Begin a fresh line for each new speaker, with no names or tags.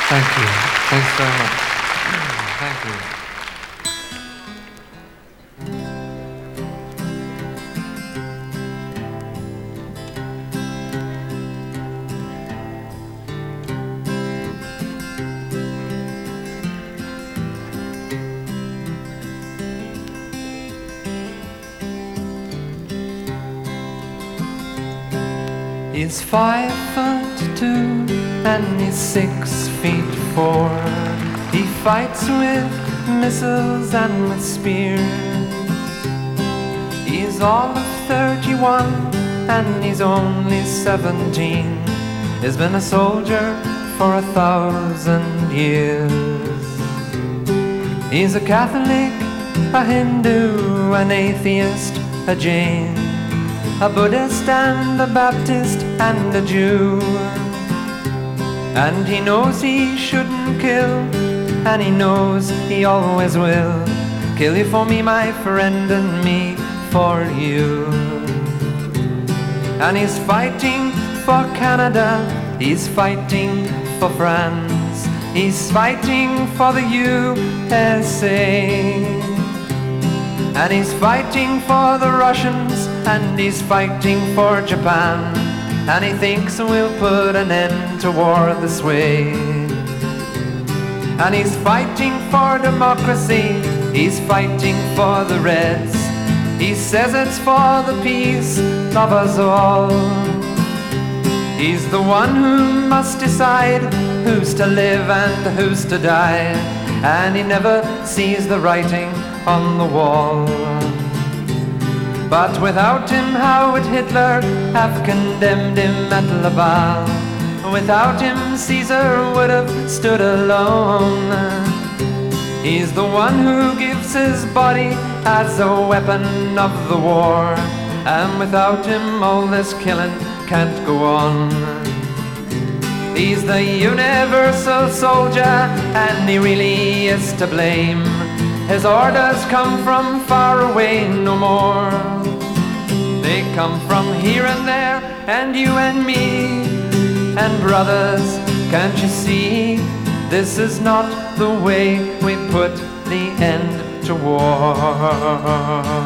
Thank you. Thanks very much. Thank you. He's 5'2" and he's 6'4". He fights with missiles and with spears. He's all of 31 and he's only 17. He's been a soldier for 1,000 years. He's a Catholic, a Hindu, an atheist, a Jain, a Buddhist and a Baptist and a Jew. And he knows he shouldn't kill, and he knows he always will. Kill you for me, my friend, and me for you. And he's fighting for Canada, he's fighting for France, he's fighting for the USA. And he's fighting for the Russians, and he's fighting for Japan. And he thinks we'll put an end to war this way. And he's fighting for democracy, he's fighting for the Reds. He says it's for the peace of us all. He's the one who must decide who's to live and who's to die. And he never sees the writing on the wall. But without him, how would Hitler have condemned him at Laval? Without him, Caesar would have stood alone. He's the one who gives his body as a weapon of the war. And without him, all this killing can't go on. He's the universal soldier, and he really is to blame. His orders come from far away no more. They come from here and there, and you and me. And brothers, can't you see? This is not the way we put the end to war.